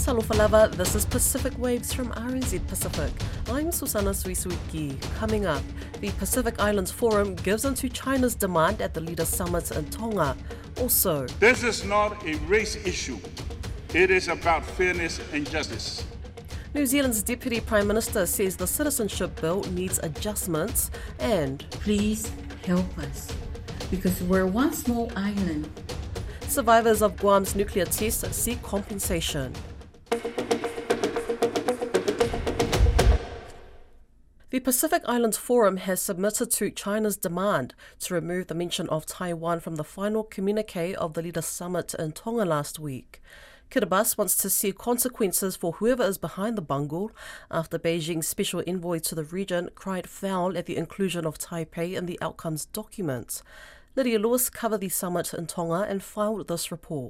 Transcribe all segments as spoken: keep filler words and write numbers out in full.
Salofalava, this is Pacific Waves from R N Z Pacific. I'm Susana Suisuiki. Coming up, the Pacific Islands Forum gives into China's demand at the Leaders' Summit in Tonga. Also, this is not a race issue. It is about fairness and justice. New Zealand's Deputy Prime Minister says the citizenship bill needs adjustments and please help us, because we're one small island. Survivors of Guam's nuclear test seek compensation. The Pacific Islands Forum has submitted to China's demand to remove the mention of Taiwan from the final communique of the Leaders' Summit in Tonga last week. Kiribati wants to see consequences for whoever is behind the bungle after Beijing's special envoy to the region cried foul at the inclusion of Taipei in the outcomes document. Lydia Lewis covered the summit in Tonga and filed this report.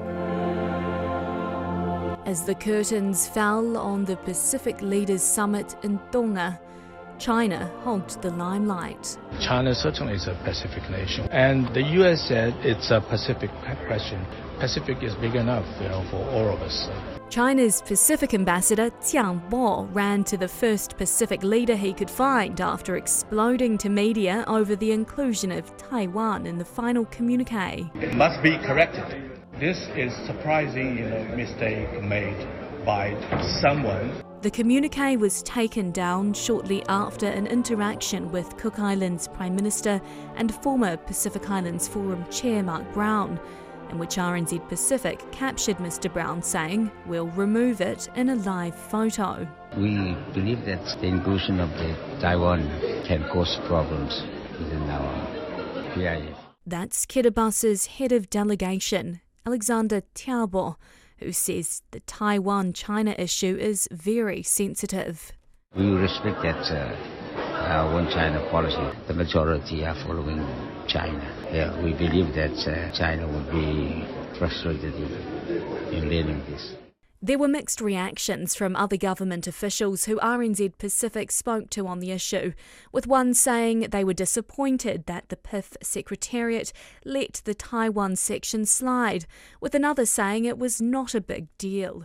As the curtains fell on the Pacific Leaders Summit in Tonga, China hogged the limelight. China certainly is a Pacific nation, and the U S said it's a Pacific question. Pacific is big enough, you know, for all of us. China's Pacific ambassador Jiang Bo ran to the first Pacific leader he could find after exploding to media over the inclusion of Taiwan in the final communique. It must be corrected. This is surprising, you know, mistake made by someone. The communique was taken down shortly after an interaction with Cook Islands Prime Minister and former Pacific Islands Forum Chair Mark Brown, in which R N Z Pacific captured Mister Brown saying, "We'll remove it" in a live photo. We believe that the inclusion of the Taiwan can cause problems within our P I F. That's Kiribati's head of delegation, Alexander Tiabo, who says the Taiwan-China issue is very sensitive. We respect that uh, our one China policy. The majority are following China. Yeah, we believe that uh, China would be frustrated in, in learning this. There were mixed reactions from other government officials who R N Z Pacific spoke to on the issue, with one saying they were disappointed that the P I F Secretariat let the Taiwan section slide, with another saying it was not a big deal.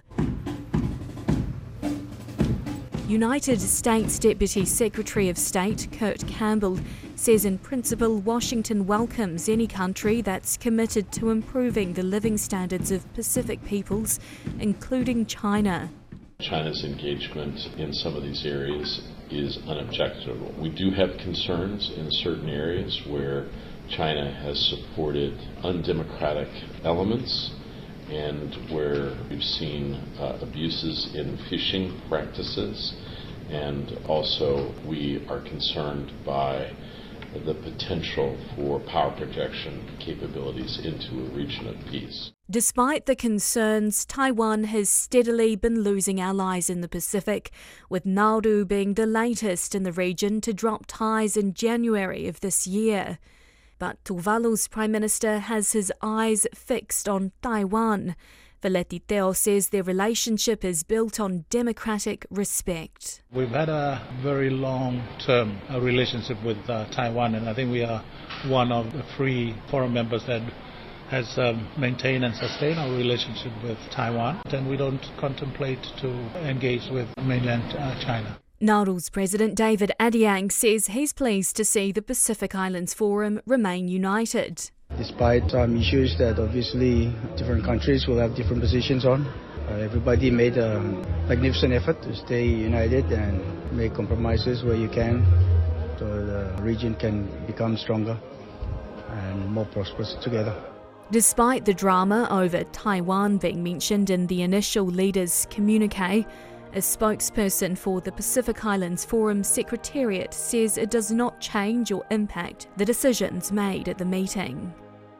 United States Deputy Secretary of State Kurt Campbell says in principle Washington welcomes any country that's committed to improving the living standards of Pacific peoples, including China. China's engagement in some of these areas is unobjectionable. We do have concerns in certain areas where China has supported undemocratic elements and where we've seen uh, abuses in fishing practices, and also we are concerned by the potential for power projection capabilities into a region of peace. Despite the concerns, Taiwan has steadily been losing allies in the Pacific, with Nauru being the latest in the region to drop ties in January of this year. But Tuvalu's Prime Minister has his eyes fixed on Taiwan. Veleti Teo says their relationship is built on democratic respect. We've had a very long-term uh, relationship with uh, Taiwan, and I think we are one of the three foreign members that has um, maintained and sustained our relationship with Taiwan, and we don't contemplate to engage with mainland uh, China. Nauru's President David Adiang says he's pleased to see the Pacific Islands Forum remain united. Despite some issues that obviously different countries will have different positions on, uh, everybody made a magnificent effort to stay united and make compromises where you can so the region can become stronger and more prosperous together. Despite the drama over Taiwan being mentioned in the initial leaders' communique, a spokesperson for the Pacific Islands Forum Secretariat says it does not change or impact the decisions made at the meeting.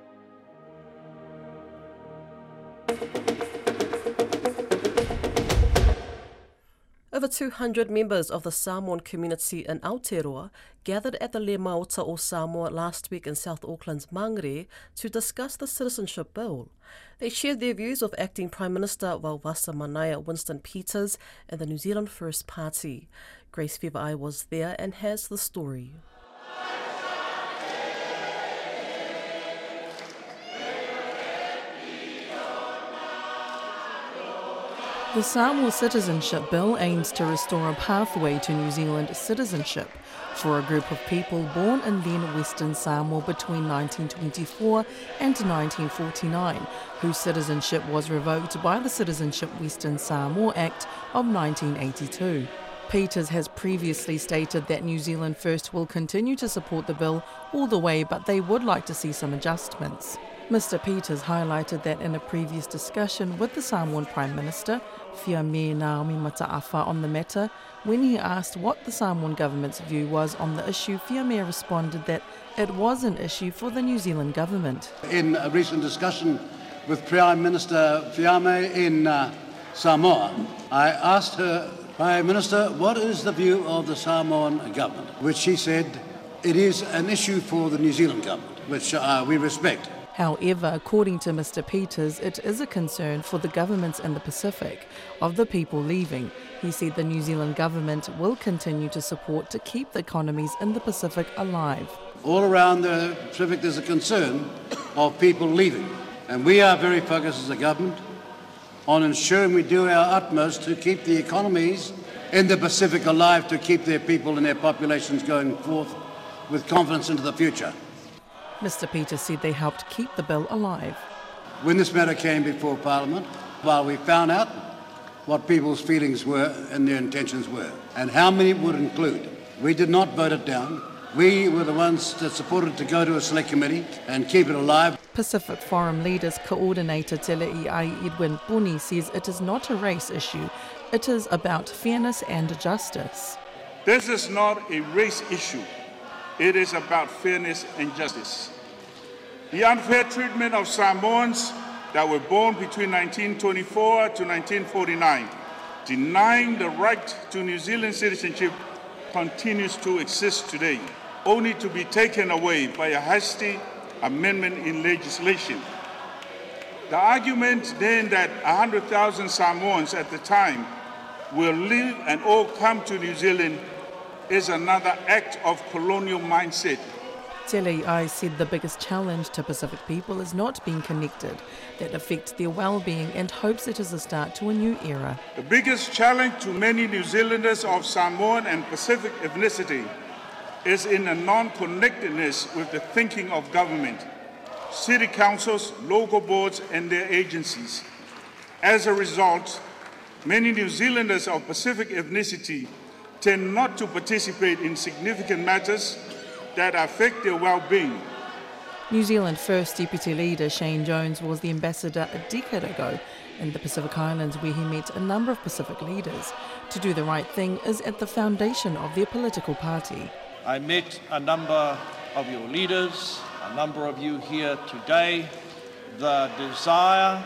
Over two hundred members of the Samoan community in Aotearoa gathered at the Le Maota o Samoa last week in South Auckland's Mangere to discuss the citizenship bill. They shared their views of Acting Prime Minister Wauwasa Manaia Winston Peters and the New Zealand First Party. Grace Fever-Eye was there and has the story. The Samoa Citizenship Bill aims to restore a pathway to New Zealand citizenship for a group of people born in then Western Samoa between nineteen twenty-four and nineteen forty-nine, whose citizenship was revoked by the Citizenship Western Samoa Act of nineteen eighty-two. Peters has previously stated that New Zealand First will continue to support the bill all the way, but they would like to see some adjustments. Mister Peters highlighted that in a previous discussion with the Samoan Prime Minister, Fiame Naomi Mataafa, on the matter, when he asked what the Samoan government's view was on the issue, Fiame responded that it was an issue for the New Zealand government. In a recent discussion with Prime Minister Fiame in uh, Samoa, I asked her, Prime Minister, what is the view of the Samoan government? Which she said, it is an issue for the New Zealand government, which uh, we respect. However, according to Mister Peters, it is a concern for the governments in the Pacific of the people leaving. He said the New Zealand government will continue to support to keep the economies in the Pacific alive. All around the Pacific there's a concern of people leaving, and we are very focused as a government on ensuring we do our utmost to keep the economies in the Pacific alive, to keep their people and their populations going forth with confidence into the future. Mister Peters said they helped keep the bill alive. When this matter came before Parliament, while we found out what people's feelings were and their intentions were, and how many it would include, we did not vote it down. We were the ones that supported to go to a select committee and keep it alive. Pacific Forum Leaders Coordinator Te Le'iai Edwin Puni says it is not a race issue, it is about fairness and justice. This is not a race issue. It is about fairness and justice. The unfair treatment of Samoans that were born between nineteen twenty-four to nineteen forty-nine, denying the right to New Zealand citizenship, continues to exist today, only to be taken away by a hasty amendment in legislation. The argument then that one hundred thousand Samoans at the time will leave and all come to New Zealand is another act of colonial mindset. Te Le'iai said the biggest challenge to Pacific people is not being connected, that affects their well-being, and hopes it is a start to a new era. The biggest challenge to many New Zealanders of Samoan and Pacific ethnicity is in a non-connectedness with the thinking of government, city councils, local boards and their agencies. As a result, many New Zealanders of Pacific ethnicity tend not to participate in significant matters that affect their well-being. New Zealand First Deputy Leader Shane Jones was the ambassador a decade ago in the Pacific Islands, where he met a number of Pacific leaders. To do the right thing is at the foundation of their political party. I met a number of your leaders, a number of you here today. The desire,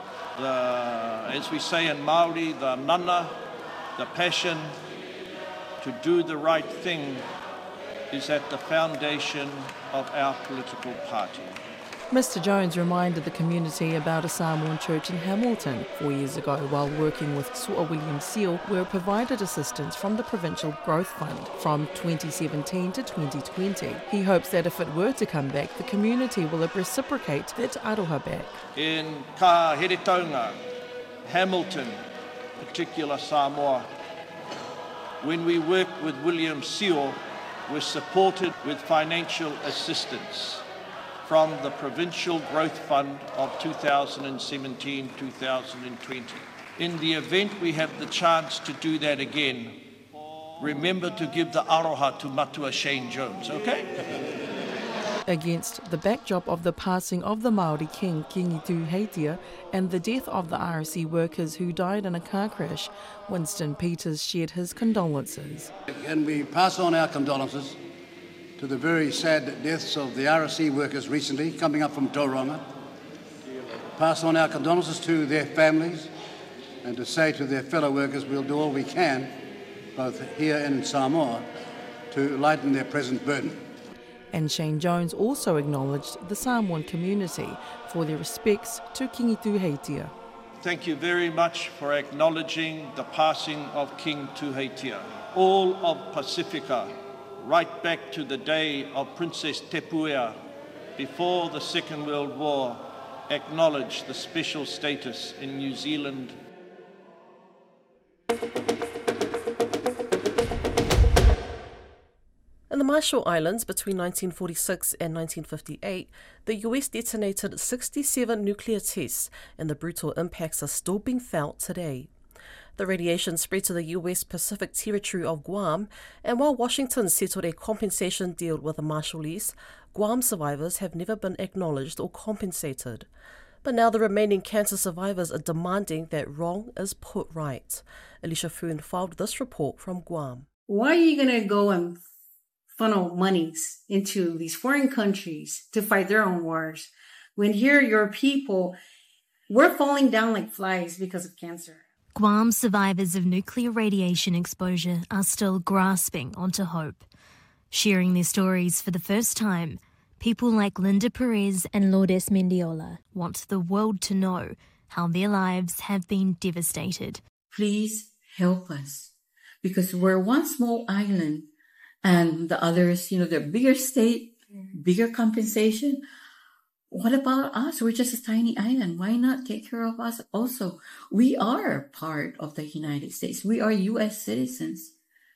the, as we say in Māori, the nana, the passion to do the right thing is at the foundation of our political party. Mister Jones reminded the community about a Samoan church in Hamilton four years ago while working with Sir William Seal, where it provided assistance from the Provincial Growth Fund from twenty seventeen to twenty twenty. He hopes that if it were to come back, the community will reciprocate that aroha back. In Ka Heretaunga, Hamilton, particular Samoa, when we worked with William Seal, we're supported with financial assistance from the Provincial Growth Fund of two thousand seventeen to two thousand twenty. In the event we have the chance to do that again, remember to give the aroha to Matua Shane Jones, okay? Against the backdrop of the passing of the Māori king, Kingi Heitia, and the death of the R S C workers who died in a car crash, Winston Peters shared his condolences. Can we pass on our condolences to the very sad deaths of the R S C workers recently, coming up from Tauranga? Pass on our condolences to their families, and to say to their fellow workers we'll do all we can, both here and in Samoa, to lighten their present burden. And Shane Jones also acknowledged the Samoan community for their respects to Kingi Heitia. Thank you very much for acknowledging the passing of King Tuheitia. All of Pacifica, right back to the day of Princess Tepuea, before the Second World War, acknowledged the special status in New Zealand In the Marshall Islands between nineteen forty-six and nineteen fifty-eight, the U S detonated sixty-seven nuclear tests, and the brutal impacts are still being felt today. The radiation spread to the U S Pacific territory of Guam, and while Washington settled a compensation deal with the Marshallese, Guam survivors have never been acknowledged or compensated. But now the remaining cancer survivors are demanding that wrong is put right. Alicia Foon filed this report from Guam. Why are you going to go and funnel monies into these foreign countries to fight their own wars when here your people, we're falling down like flies because of cancer? Guam survivors of nuclear radiation exposure are still grasping onto hope. Sharing their stories for the first time, people like Linda Perez and Lourdes Mendiola want the world to know how their lives have been devastated. Please help us, because we're one small island and the others, you know, they're bigger state, bigger compensation. What about us? We're just a tiny island. Why not take care of us also? We are part of the United States. We are U S citizens.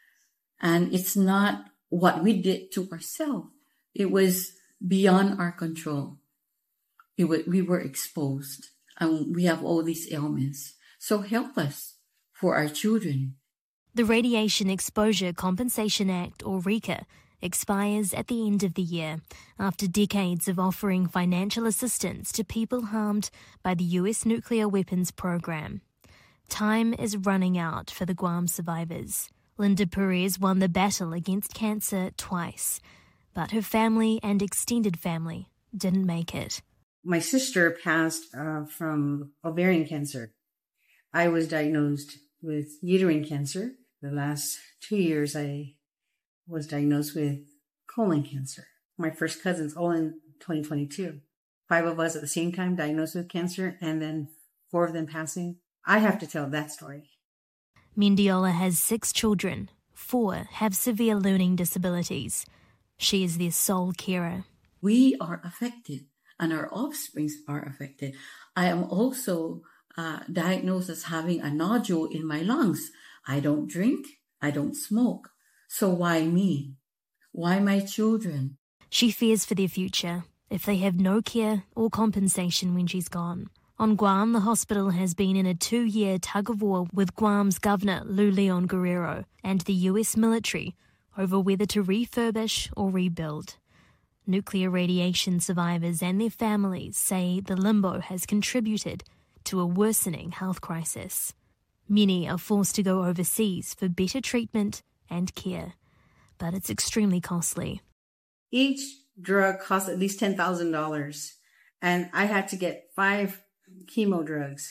And it's not what we did to ourselves. It was beyond our control. It was, we were exposed and we have all these ailments. So help us for our children. The Radiation Exposure Compensation Act, or RECA, expires at the end of the year after decades of offering financial assistance to people harmed by the U S nuclear weapons program. Time is running out for the Guam survivors. Linda Perez won the battle against cancer twice, but her family and extended family didn't make it. My sister passed uh, from ovarian cancer. I was diagnosed with uterine cancer. The last two years, I was diagnosed with colon cancer. My first cousins, all in twenty twenty-two. Five of us at the same time diagnosed with cancer, and then four of them passing. I have to tell that story. Mendiola has six children. Four have severe learning disabilities. She is their sole carer. We are affected, and our offspring are affected. I am also uh, diagnosed as having a nodule in my lungs. I don't drink. I don't smoke. So why me? Why my children? She fears for their future if they have no care or compensation when she's gone. On Guam, the hospital has been in a two-year tug-of-war with Guam's governor, Lou Leon Guerrero, and the U S military over whether to refurbish or rebuild. Nuclear radiation survivors and their families say the limbo has contributed to a worsening health crisis. Many are forced to go overseas for better treatment and care, but it's extremely costly. Each drug costs at least ten thousand dollars, and I had to get five chemo drugs.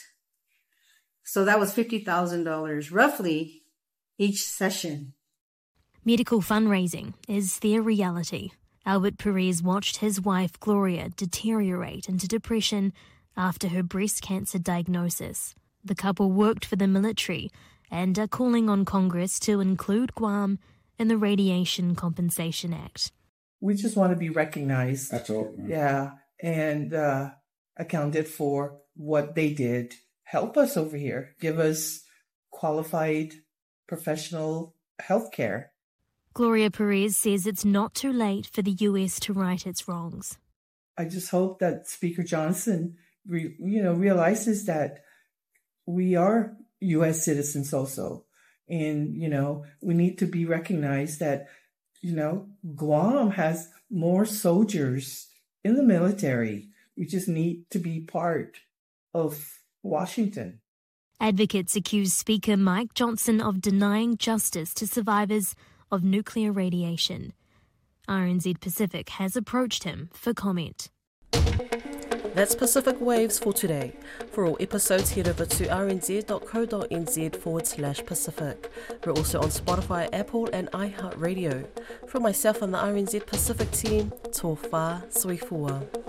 So that was fifty thousand dollars, roughly, each session. Medical fundraising is their reality. Albert Perez watched his wife Gloria deteriorate into depression after her breast cancer diagnosis. The couple worked for the military and are calling on Congress to include Guam in the Radiation Compensation Act. We just want to be recognized. That's all. Yeah, and uh, accounted for what they did. Help us over here. Give us qualified professional health care. Gloria Perez says it's not too late for the U S to right its wrongs. I just hope that Speaker Johnson, re, you know, realizes that we are U S citizens also. And, you know, we need to be recognized that, you know, Guam has more soldiers in the military. We just need to be part of Washington. Advocates accuse Speaker Mike Johnson of denying justice to survivors of nuclear radiation. R N Z Pacific has approached him for comment. That's Pacific Waves for today. For all episodes, head over to rnz.co.nz forward slash Pacific. We're also on Spotify, Apple and iHeartRadio. From myself and the R N Z Pacific team, tō whā, sui fua.